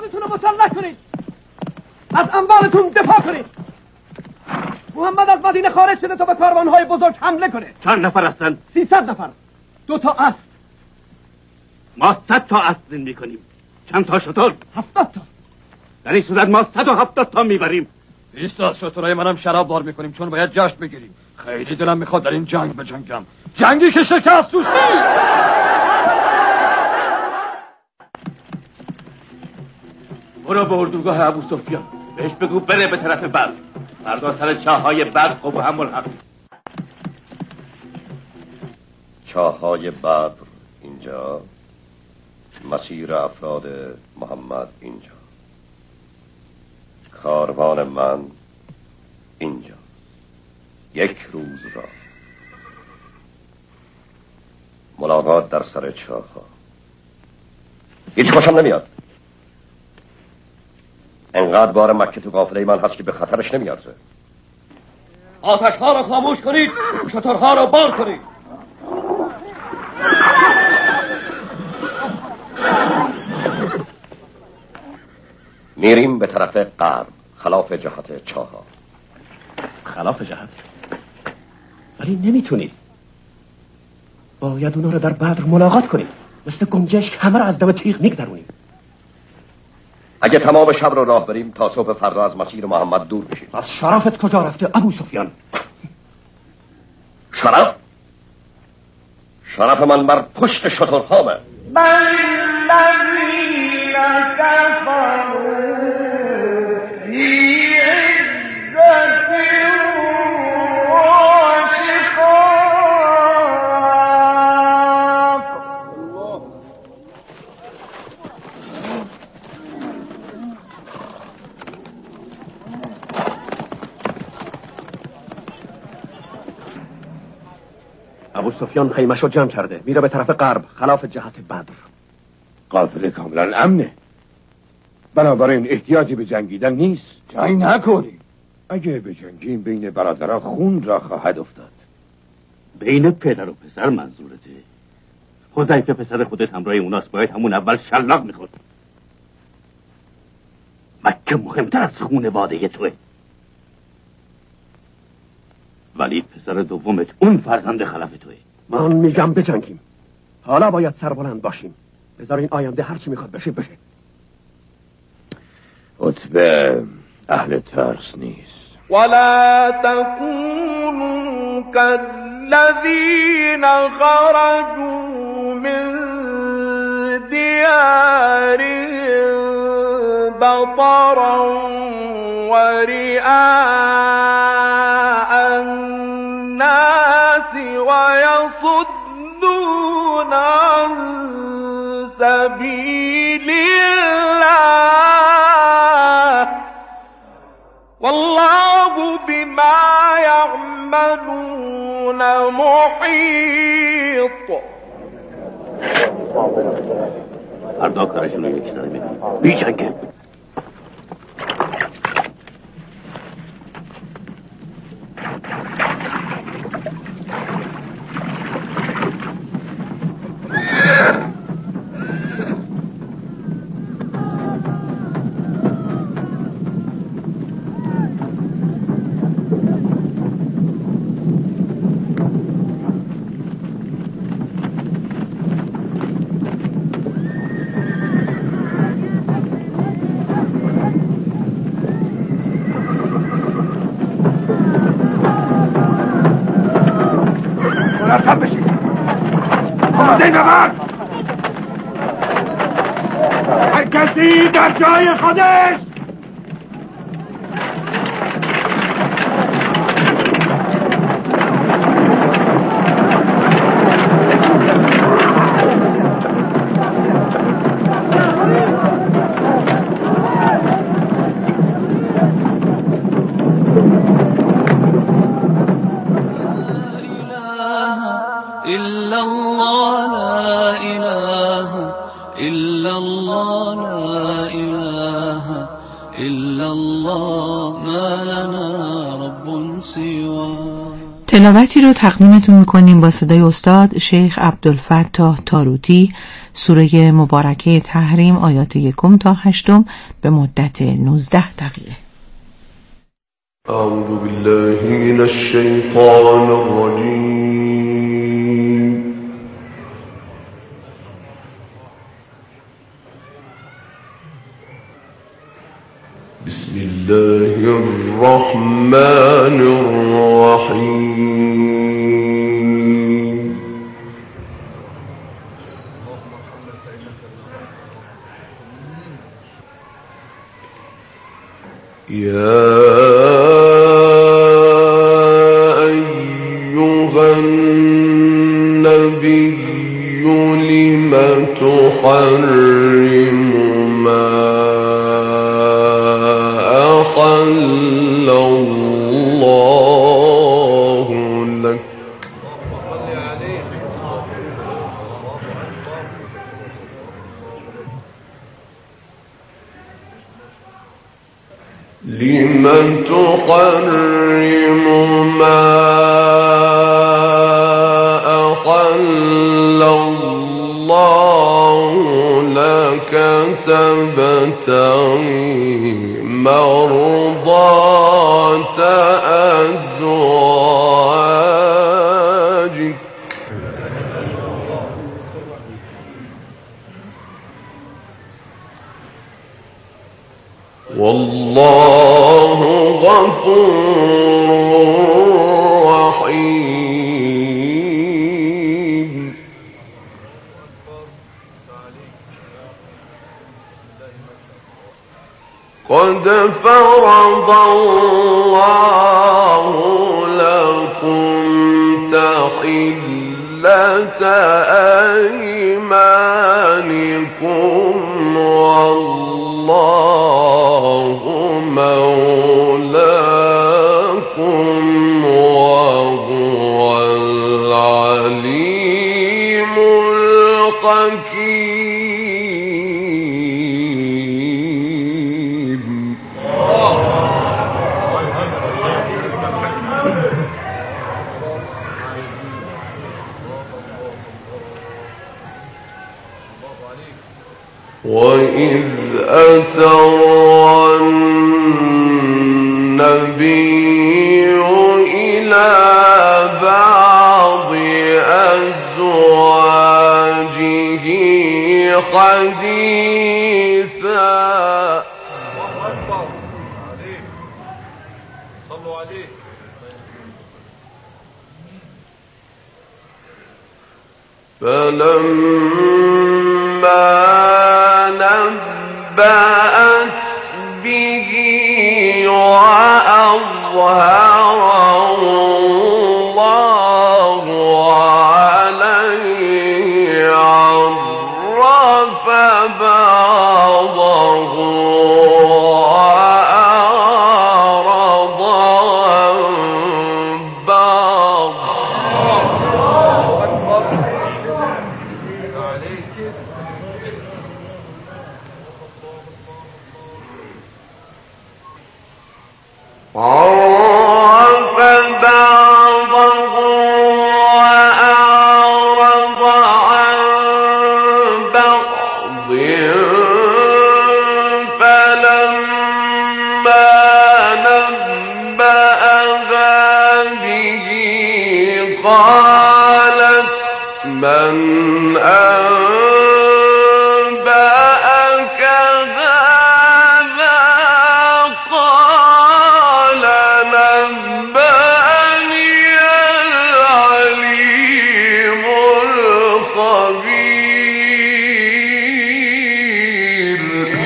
افرادتون رو مسلح کنید، از اموالتون دفاع کنید. محمد از مدینه خارج شده تا به کاروانهای بزرگ حمله کنه. چند نفر هستن؟ 300 نفر. 2 تا اسب. ما 100 تا اسب زین میکنیم. چند تا شتر؟ 70 تا. در این صورت ما 170 تا میبریم. 20 تا از شترهای منم شراب بار میکنیم، چون باید جشن بگیریم. خیلی دلم میخواد در این جنگ بجنگم، جنگی که شکست توش نیست. برو به اردوگاه ابو سفیان، بهش بگو بره به طرف برق. فردا سر چاهای برق و هم ملحق. چاهای بدر اینجا، مسیر افراد محمد اینجا، کاروان من اینجا. 1 روز را ملاقات در سر چاها. هیچ خوشم نمیاد. انقدر بار مکه تو قافله من هست که به خطرش نمیارزه. آتش‌ها را خاموش کنید، شترها را بار کنید. میریم به طرف غرب، خلاف جهت چاها. خلاف جهت؟ ولی نمیتونید. باید اونا رو در بدر ملاقات کنید. مثل گنجشک همه رو از دم تیغ میگذرونیم. اگه تمام شب رو راه بریم تا صبح فردا از مسیر محمد دور بشیم. از شرفت کجا رفته ابو سفیان؟ شرف؟ شرف من بر پشت شترهامه. بل الذین کفروا فی عزة و شقاق. ابو سفیان خیمه‌شو جمع کرده، میره به طرف غرب، خلاف جهت بدر. قافله کاملا امنه، بنابراین احتیاجی به جنگیدن نیست. جنگ نکنیم. اگه به جنگیم بین برادرها خون را خواهد افتاد. بین پدر و پسر منظورته؟ حذیفه پسر خودت همراه اوناست، باید همون اول شلاق میخورد. مکه مهمتر از خونواده توه. ولی پسر دومت اون فرزند خلف توه. من میگم بجنگیم. حالا باید سربلند باشیم. بذارین آینده هرچی میخواد بشه بشه. عتبه اهل ترس نیست. ولا تكونوا كالذين خرجوا من ديارهم بطرا ورئاء الناس ويصدون عن سبيل الله والله بما يعملون محيط. فردا کارشون رو یکی سره میکنیم. بی جنگه. مرتب بشید. آماده نبرد. هر کسی در جای خودش. تلاوتی رو تقدیمتون میکنیم با صدای استاد شیخ عبدالفتاح تاروتی، سوره مبارکه تحریم آیات 1 تا 8 به مدت 19 دقیقه. اعوذ بالله من الشیطان الرجیم. بسم الله الرحمن الرحیم. یا ایها النبی لم تحرم ما أحل الله لك لم تحرم ما أحل الله لك تبتغي مرضات أزواجك والله غفور رحيم. قد فرض الله لكم تحلة أيمانكم والله مولاكم وهو العليم الحكيم. وإذ أسر النبي إلى بعض أزواجه حديثا فلما نبأت به وأظهره الله عليه عرف بعضه وأعرض عن بعض. عرف بعضه وأعرض عن بعض فلما نبأها به قالت من أنبأك هذا؟ قال نبأني العليم الخبير.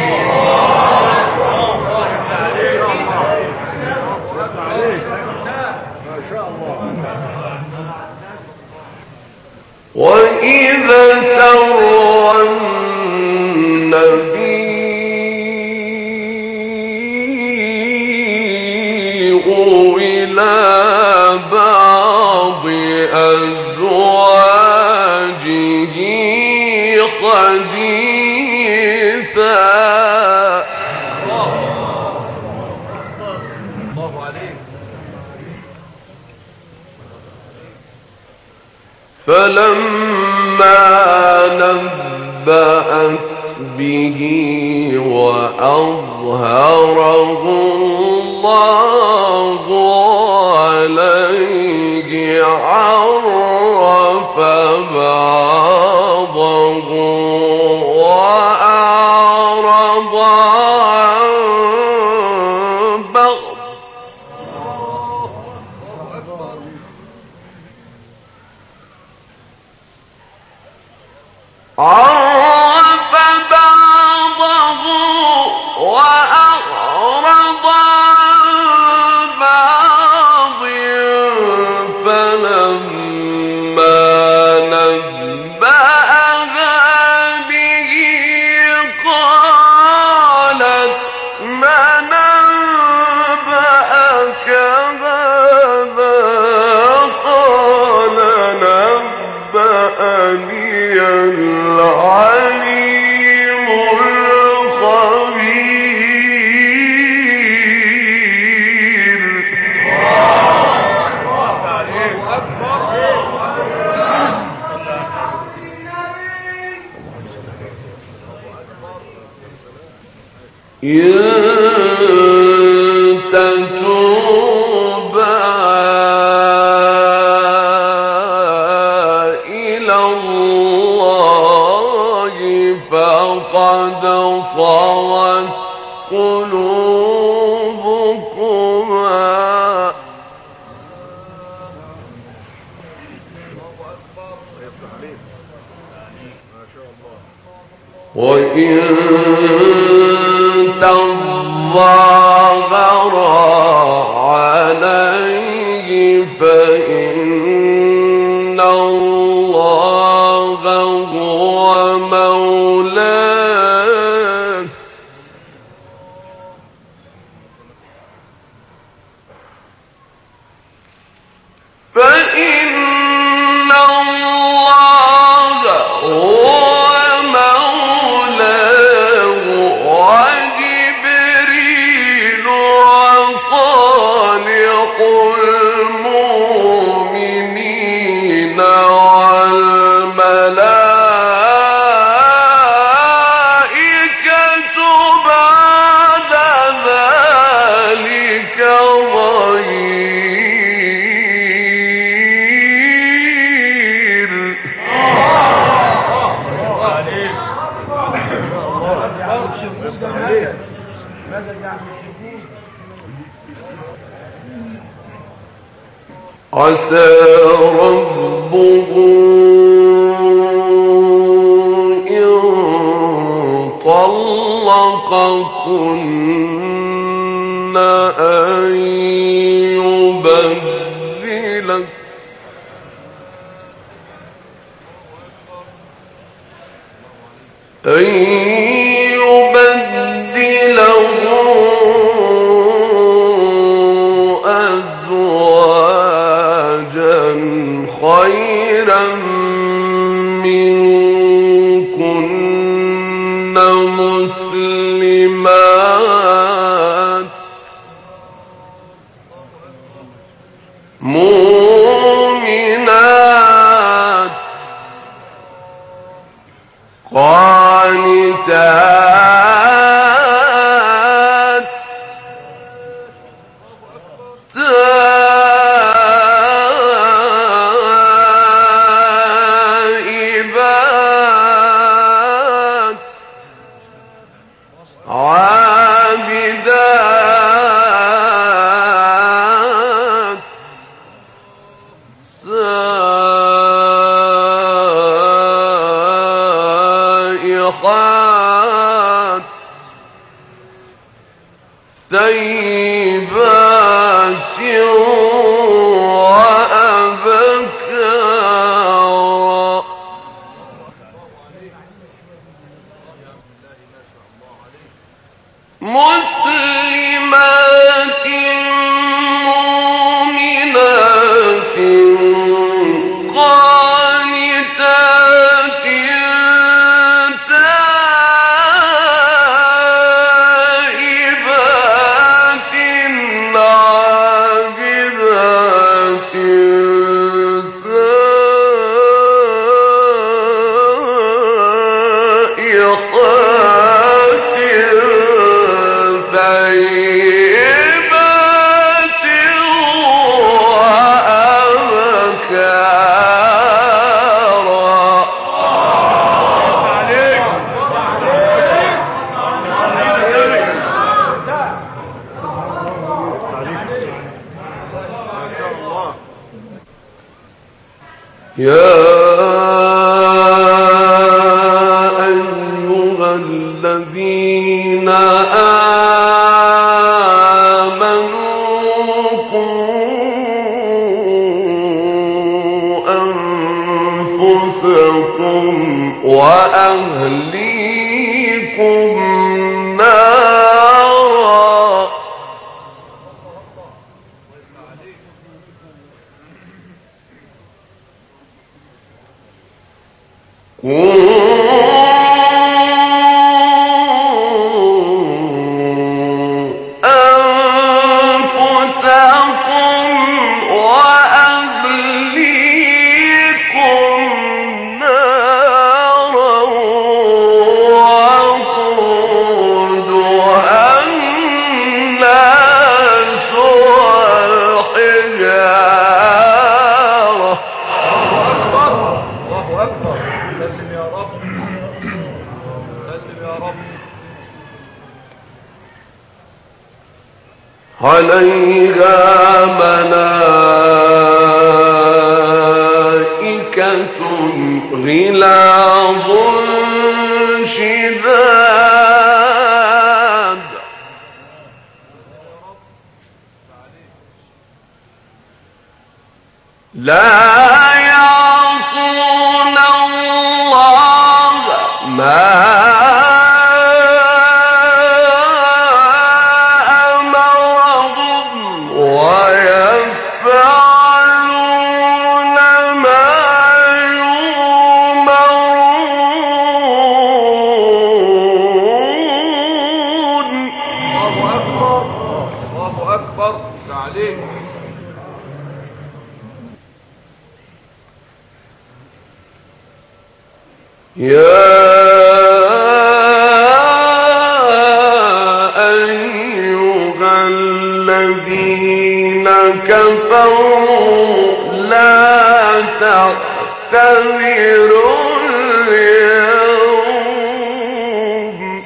وإذا سر النبي إلى بعض أزواجه حديثا فلما نبأت به وأظهره الله عليه عرف بعضه وأعرض عن بعض عرف بعضه وأعرض عن بعض فلما نبأها به قالت من أنبأك هذا قال نبأني العليم الخبير. إن تتوبا إلى الله فقد صغت قلوبكما وإن تظاهرا عليه فإن الله هو مولاه فإن الله هو المؤمنين والملائكة بعد ذلك ظهير. عسى ربه إن طلقكن أن يبدله أزواجا خيرا منكن مسلمات مؤمنات قانتات تائبات عابدات سائحات ثيبات وأبكارا مسلمات مؤمنات قانتات تائبات عابدات سائحات طيبات يا أيها الذين آمنوا قوا أنفسكم وأهليكم نارا عليها ملائكة غلاظ شداد لا يعصون الله ما يا أيها الذين كفروا لا تعتذروا اليوم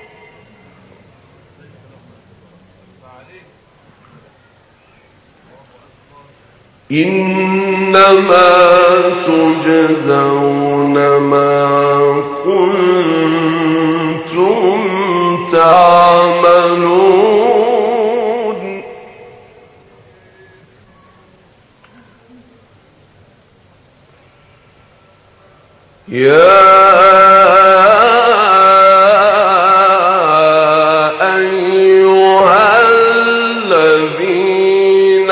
إنما تجزون ما كنتم تعملون يا أيها الذين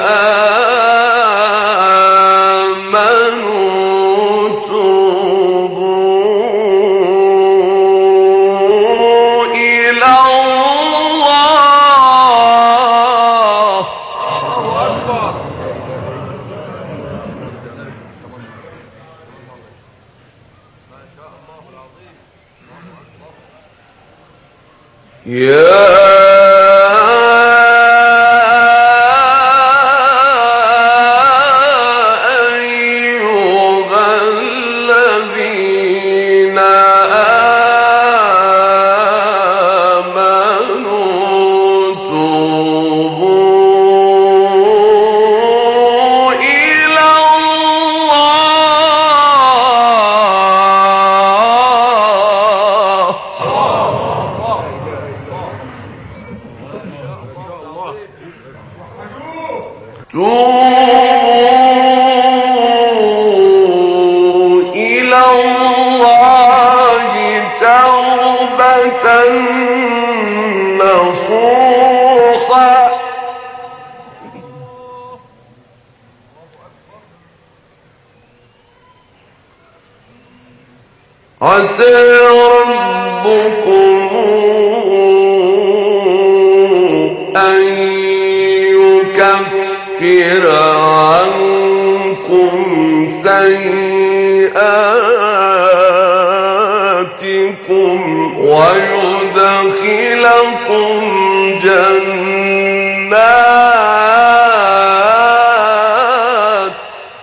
عسى ربكم أن يكفر عنكم سيئاتكم ويدخلكم جنات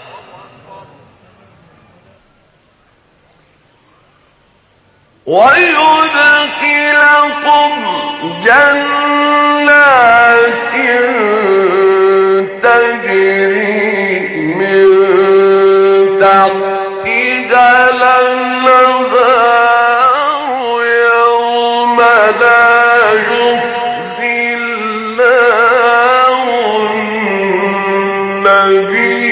ويدخلكم جنات تجري من تحتها الأنهار يوم لا يخزي الله النبي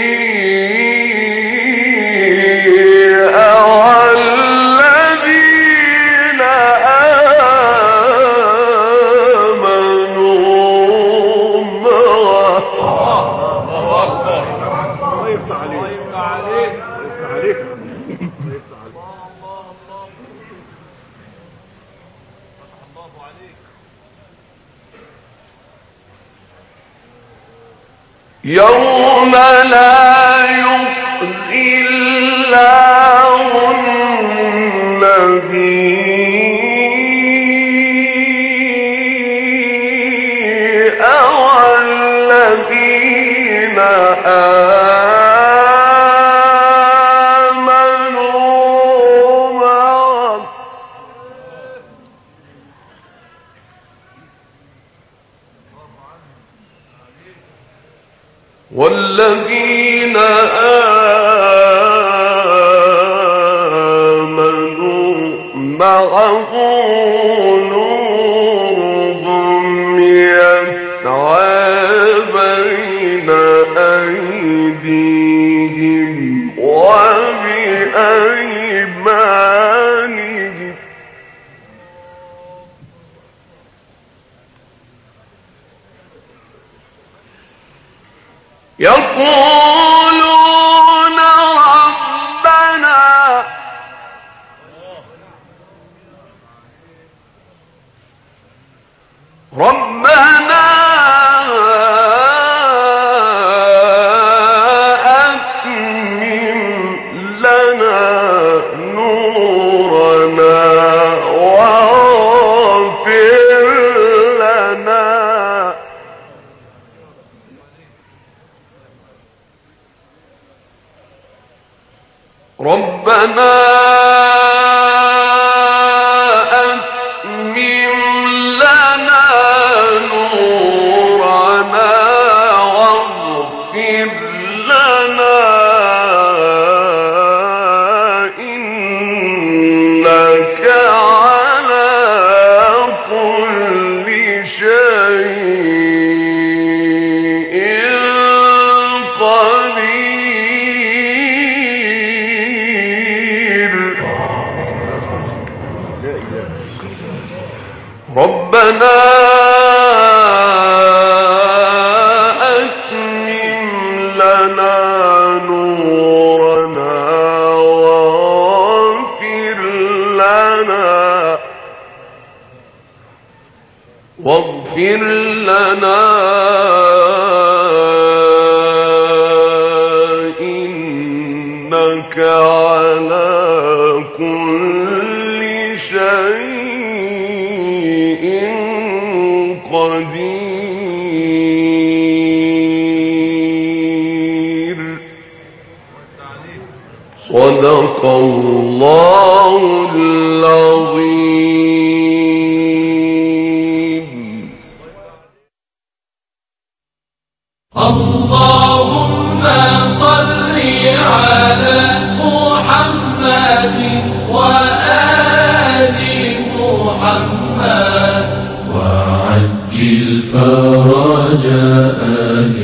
والذين آمنوا معه. يوم لا يخزي الله النبي والذين آمنوا معه والذين آمنوا معه نورهم يسعى بين أيديهم وبأيمانهم يقولون ربنا أتمم لنا نورنا واغفر لنا ربنا أتمم لنا نورنا واغفر لنا إنك على كل شيء قدير. ربنا أتمم لنا نورنا واغفر لنا إنك على كل شيء قدير. صدق الله العظيم. اللهم صل على محمد وآل محمد وعجل فرج آل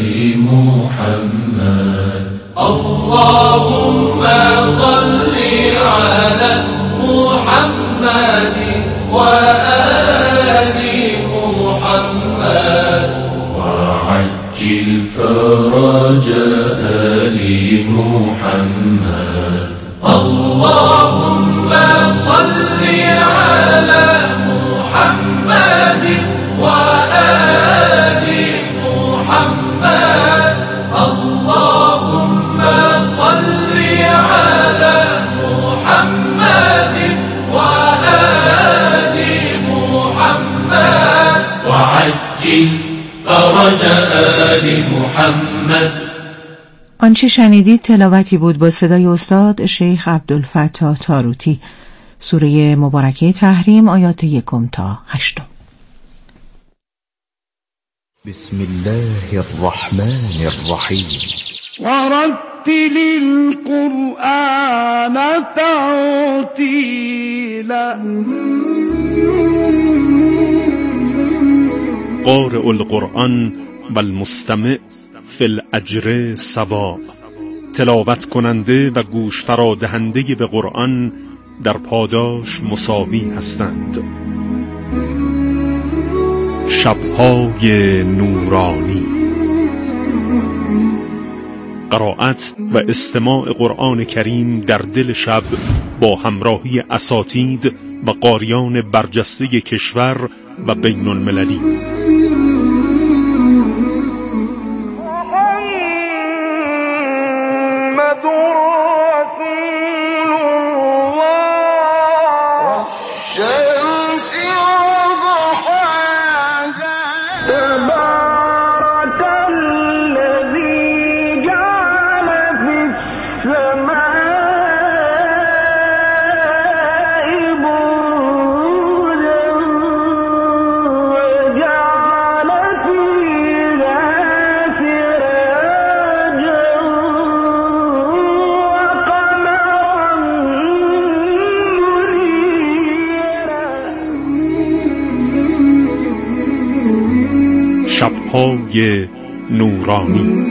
محمد. اللهم صل على محمد وآل محمد وعجل فرج آل محمد. اللهم صل على محمد وآل محمد. اللهم صل على محمد وآل محمد وعلى فرج آل محمد. آنچه شنیدید تلاوتی بود با صدای استاد شیخ عبدالفتاح تاروتی، سوره مبارکه تحریم، آیات 1 تا 8. بسم الله الرحمن الرحیم. ورتل القرآن ترتیلا. قارئ القرآن و المستمع فی الاجر سواء. تلاوت کننده و گوش فرادهنده به قرآن در پاداش مساوی هستند. شب‌های نورانی. قرائت و استماع قرآن کریم در دل شب با همراهی اساتید و قاریان برجسته کشور و بین المللی. شب‌های نورانی.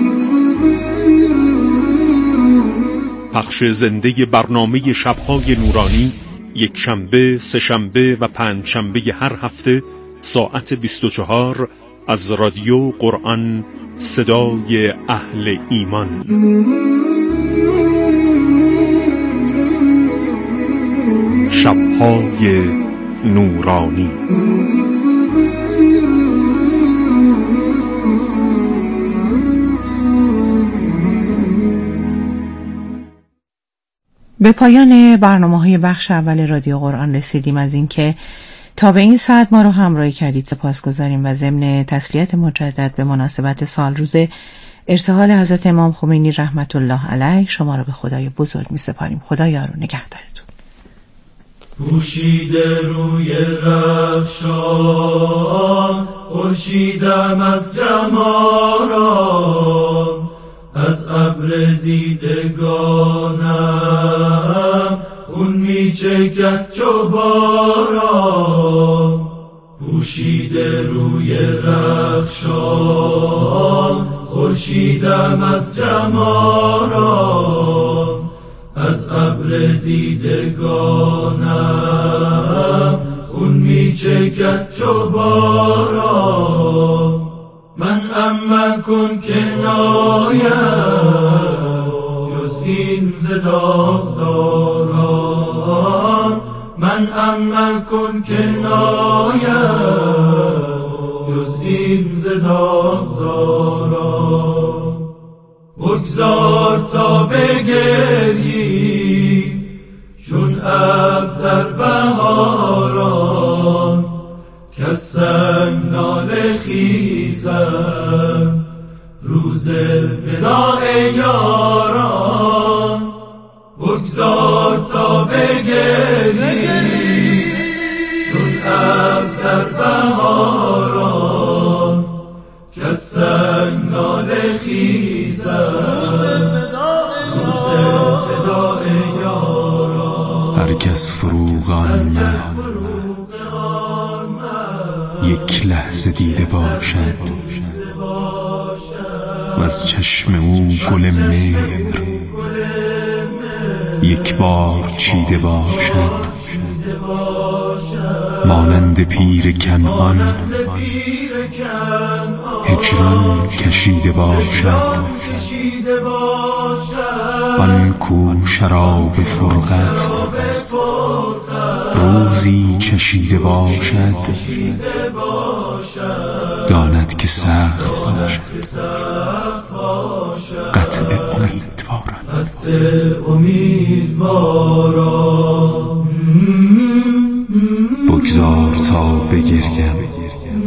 پخش زنده برنامه شب‌های نورانی یک شنبه، سه شنبه و پنج شنبه هر هفته ساعت 24 از رادیو قرآن، صدای اهل ایمان. شب‌های نورانی. به پایان برنامه‌های بخش اول رادیو قرآن رسیدیم. از اینکه تا به این ساعت ما رو همراهی کردید سپاسگزاریم و ضمن تسلیت مجدد به مناسبت سالروز ارتحال حضرت امام خمینی رحمت الله علیه شما رو به خدای بزرگ می‌سپاریم. خدا یار و نگهدارتون. پوشیده روی رخشان خورشیدم از جماران، از ابر دیدگانم خون می چکد چو باران. پوشیده روی رخشان خورشیدم از جماران، از ابر دیدگانم خون می چکد چو باران. من اما کن که نایم جز این ز داغداران. من اما کن که نایم جز این ز داغداران. بگذار تا بگرییم چون ابر در بهاران، که سنگ ناله خیزم روز وداع یاران. بگذار تا بگرییم چون ابر در بهاران، که سنگ ناله خیزم روز وداع یاران. هر کس فروغان من یک لحظه دیده باشد و از چشم او گل مهر یک بار چیده باشد. مانند پیر کنعان هجران کشیده باشد. آن کو شراب فرقت روزی چشیده باشد، داند که سخت باشد قطع امیدواران. بگذار تا بگریم